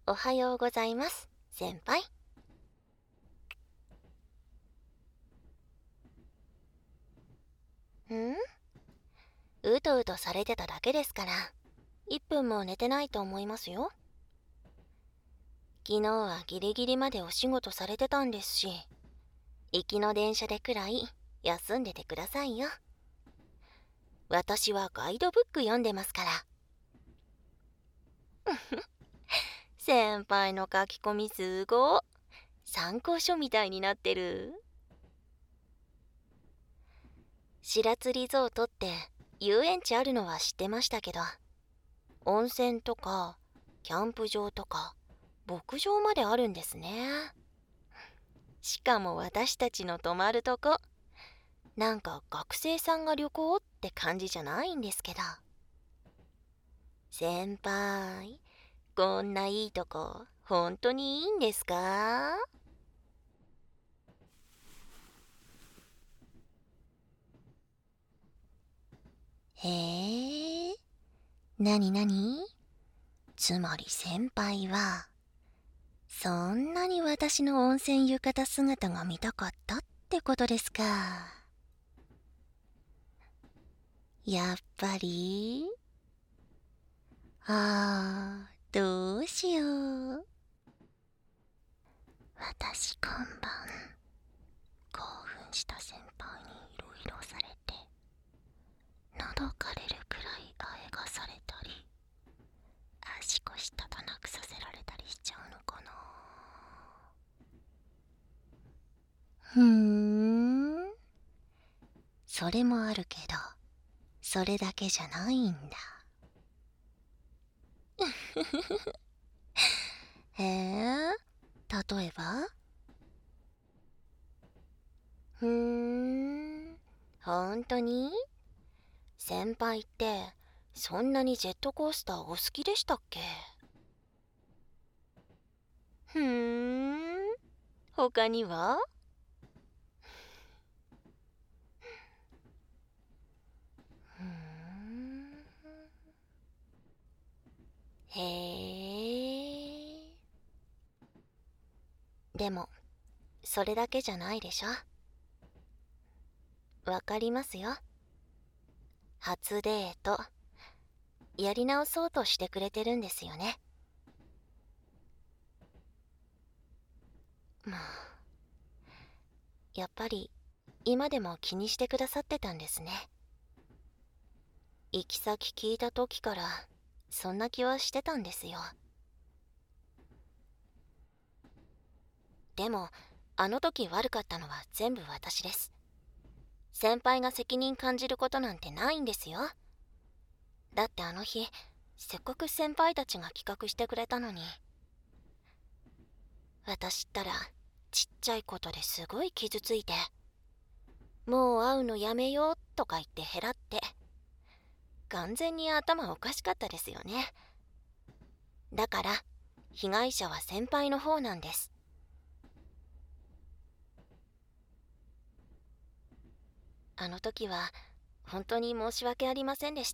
おはようございます、先輩。んうとうとされてただけですから、1分も寝てないと思いますよ。昨日はギリギリまでお仕事されてたんですし、行きの電車でくらい休んでてくださいよ。私はガイドブック読んでますから。先輩の書き込みすごい。参考書みたいになってる。白津リゾートって遊園地あるのは知ってましたけど、温泉とかキャンプ場とか牧場まであるんですね。しかも私たちの泊まるとこ、なんか学生さんが旅行って感じじゃないんですけど。先輩、こんないいとこ本当にいいんですか？へえ、なになに？つまり先輩はそんなに私の温泉浴衣姿が見たかったってことですか？やっぱり。どうしよう。私今晩興奮した先輩にいろいろされて、喉かれるくらいあえがされたり、足腰立たなくさせられたりしちゃうのかな。それもあるけど、それだけじゃないんだ。へえ、例えば？本当に？先輩ってそんなにジェットコースターお好きでしたっけ？ふーん、他には？ふーん、へえ。でも、それだけじゃないでしょ。わかりますよ。初デート、やり直そうとしてくれてるんですよね。もう、やっぱり、今でも気にしてくださってたんですね。行き先聞いた時から、そんな気はしてたんですよ。でも、あの時悪かったのは全部私です。先輩が責任感じることなんてないんですよ。だってあの日、せっかく先輩たちが企画してくれたのに。私ったら、ちっちゃいことですごい傷ついて、もう会うのやめようとか言って減らって、完全に頭おかしかったですよね。だから、被害者は先輩の方なんです。あの時は、本当に申し訳ありませんでした。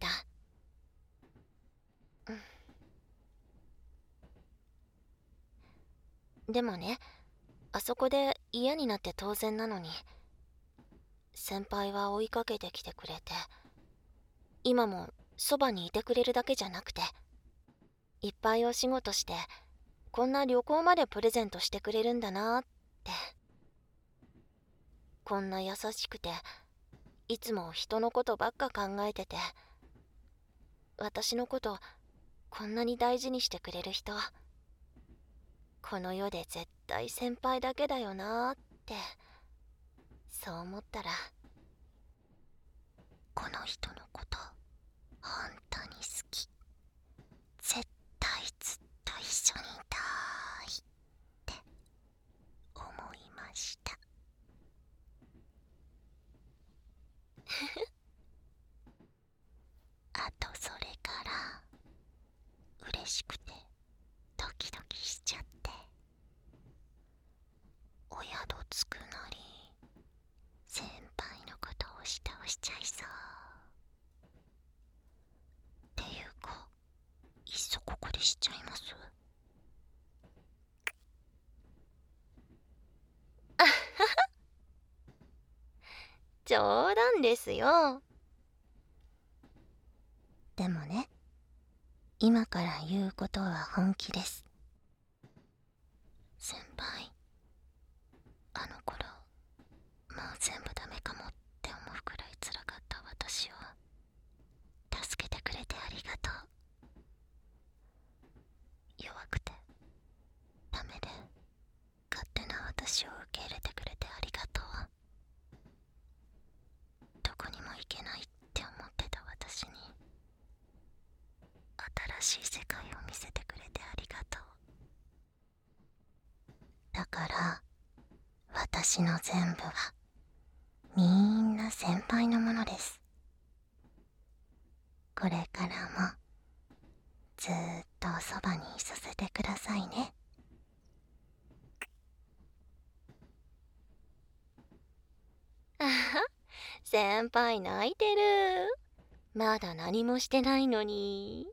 でもね、あそこで嫌になって当然なのに、先輩は追いかけてきてくれて、今もそばにいてくれるだけじゃなくて、いっぱいお仕事して、こんな旅行までプレゼントしてくれるんだなって。こんな優しくて、いつも人のことばっか考えてて、私のことこんなに大事にしてくれる人、この世で絶対先輩だけだよなって、そう思ったら、この人のこと本当に好き、絶対ずっと一緒にいたいって思いました。あとそれから嬉しくてドキドキしちゃって、お宿つくなり先輩のことを押し倒しちゃいそう。っていうか、いっそここでしちゃいます？ 冗談ですよ。 でもね、今から言うことは本気です。先輩、あの頃、もう全部ダメかもって思うくらい辛かった私を助けてくれてありがとう。弱くてダメで勝手な私を受け入れてくれてありがとう。どこにも行けないって思ってた私に新しい世界を見せてくれてありがとう。だから私の全部はみんな先輩のものです。これからもずーっとそばにいさせてくださいね。 あは、先輩泣いてる。まだ何もしてないのに。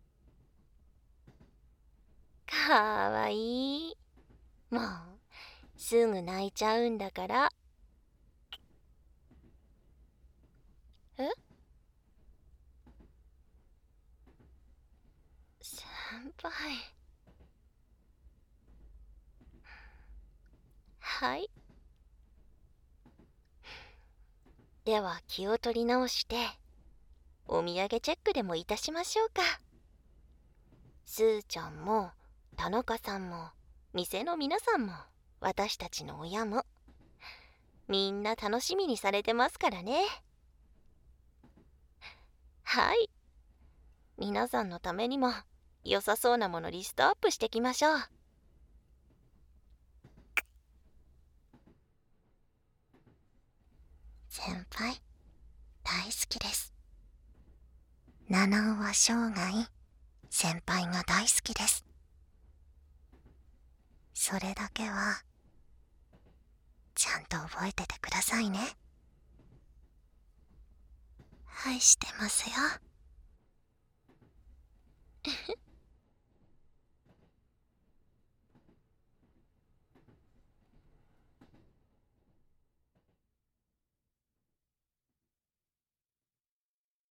かわいい。もうすぐ泣いちゃうんだから。え？先輩。はい。では気を取り直してお土産チェックでもいたしましょうか。すーちゃんも田中さんも店の皆さんも私たちの親もみんな楽しみにされてますからね。はい。皆さんのためにも良さそうなものリストアップしてきましょう。 先輩、大好きです。七尾は生涯先輩が大好きです。それだけはちゃんと覚えててくださいね。愛してますよ。